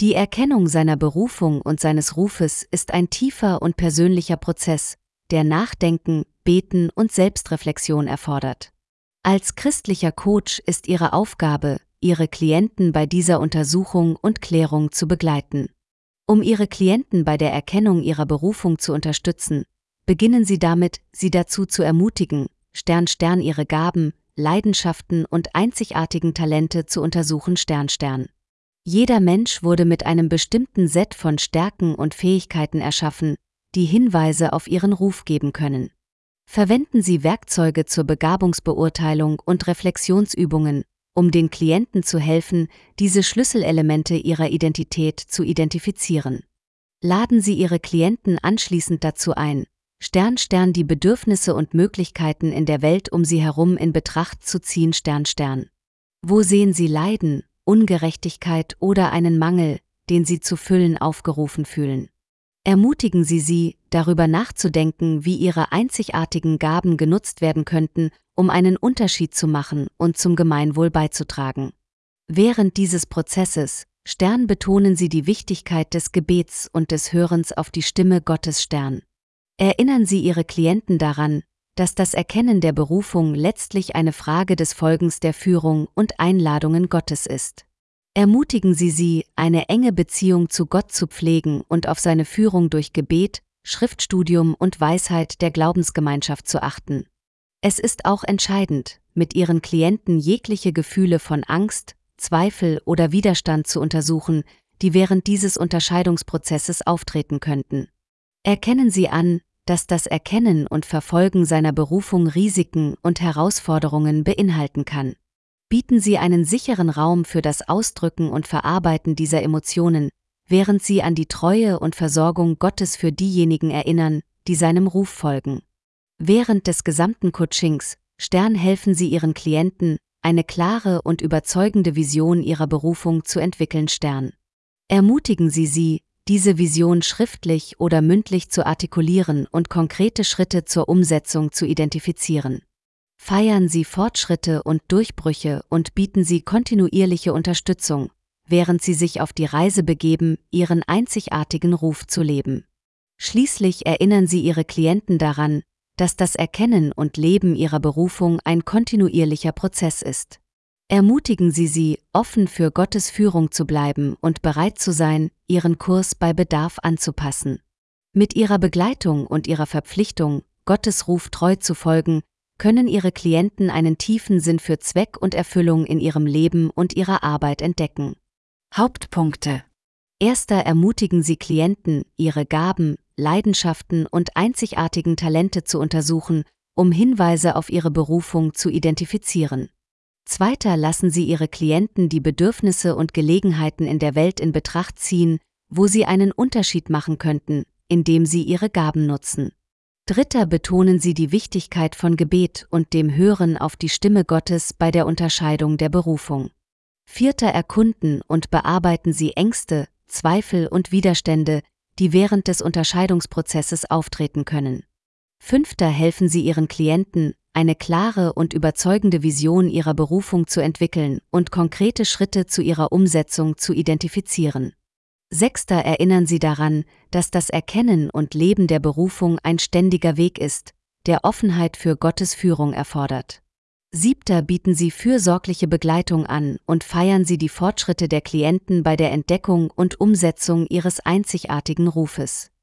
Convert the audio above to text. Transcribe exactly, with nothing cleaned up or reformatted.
Die Erkennung seiner Berufung und seines Rufes ist ein tiefer und persönlicher Prozess, der Nachdenken, Beten und Selbstreflexion erfordert. Als christlicher Coach ist Ihre Aufgabe, Ihre Klienten bei dieser Untersuchung und Klärung zu begleiten. Um Ihre Klienten bei der Erkennung ihrer Berufung zu unterstützen, beginnen Sie damit, sie dazu zu ermutigen, Stern Stern ihre Gaben, Leidenschaften und einzigartigen Talente zu untersuchen. Stern Stern. Jeder Mensch wurde mit einem bestimmten Set von Stärken und Fähigkeiten erschaffen, die Hinweise auf ihren Ruf geben können. Verwenden Sie Werkzeuge zur Begabungsbeurteilung und Reflexionsübungen, um den Klienten zu helfen, diese Schlüsselelemente ihrer Identität zu identifizieren. Laden Sie Ihre Klienten anschließend dazu ein, Stern Stern die Bedürfnisse und Möglichkeiten in der Welt um sie herum in Betracht zu ziehen. Stern Stern. Wo sehen Sie Leiden, Ungerechtigkeit oder einen Mangel, den Sie zu füllen aufgerufen fühlen? Ermutigen Sie sie, darüber nachzudenken, wie ihre einzigartigen Gaben genutzt werden könnten, um einen Unterschied zu machen und zum Gemeinwohl beizutragen. Während dieses Prozesses, Stern, betonen Sie die Wichtigkeit des Gebets und des Hörens auf die Stimme Gottes. Stern. Erinnern Sie Ihre Klienten daran, dass das Erkennen der Berufung letztlich eine Frage des Folgens der Führung und Einladungen Gottes ist. Ermutigen Sie sie, eine enge Beziehung zu Gott zu pflegen und auf seine Führung durch Gebet, Schriftstudium und Weisheit der Glaubensgemeinschaft zu achten. Es ist auch entscheidend, mit Ihren Klienten jegliche Gefühle von Angst, Zweifel oder Widerstand zu untersuchen, die während dieses Unterscheidungsprozesses auftreten könnten. Erkennen Sie an, dass das Erkennen und Verfolgen seiner Berufung Risiken und Herausforderungen beinhalten kann. Bieten Sie einen sicheren Raum für das Ausdrücken und Verarbeiten dieser Emotionen, während Sie an die Treue und Versorgung Gottes für diejenigen erinnern, die seinem Ruf folgen. Während des gesamten Coachings, Stern, helfen Sie Ihren Klienten, eine klare und überzeugende Vision ihrer Berufung zu entwickeln. Stern. Ermutigen Sie sie, diese Vision schriftlich oder mündlich zu artikulieren und konkrete Schritte zur Umsetzung zu identifizieren. Feiern Sie Fortschritte und Durchbrüche und bieten Sie kontinuierliche Unterstützung, während Sie sich auf die Reise begeben, Ihren einzigartigen Ruf zu leben. Schließlich erinnern Sie Ihre Klienten daran, dass das Erkennen und Leben ihrer Berufung ein kontinuierlicher Prozess ist. Ermutigen Sie sie, offen für Gottes Führung zu bleiben und bereit zu sein, ihren Kurs bei Bedarf anzupassen. Mit ihrer Begleitung und ihrer Verpflichtung, Gottes Ruf treu zu folgen, können Ihre Klienten einen tiefen Sinn für Zweck und Erfüllung in ihrem Leben und ihrer Arbeit entdecken. Hauptpunkte. Erster, ermutigen Sie Klienten, ihre Gaben, Leidenschaften und einzigartigen Talente zu untersuchen, um Hinweise auf ihre Berufung zu identifizieren. Zweiter, lassen Sie Ihre Klienten die Bedürfnisse und Gelegenheiten in der Welt in Betracht ziehen, wo sie einen Unterschied machen könnten, indem sie ihre Gaben nutzen. Dritter, betonen Sie die Wichtigkeit von Gebet und dem Hören auf die Stimme Gottes bei der Unterscheidung der Berufung. Vierter, erkunden und bearbeiten Sie Ängste, Zweifel und Widerstände, die während des Unterscheidungsprozesses auftreten können. Fünfter, helfen Sie Ihren Klienten, eine klare und überzeugende Vision ihrer Berufung zu entwickeln und konkrete Schritte zu ihrer Umsetzung zu identifizieren. Sechster, erinnern Sie daran, dass das Erkennen und Leben der Berufung ein ständiger Weg ist, der Offenheit für Gottes Führung erfordert. Siebter, bieten Sie fürsorgliche Begleitung an und feiern Sie die Fortschritte der Klienten bei der Entdeckung und Umsetzung ihres einzigartigen Rufes.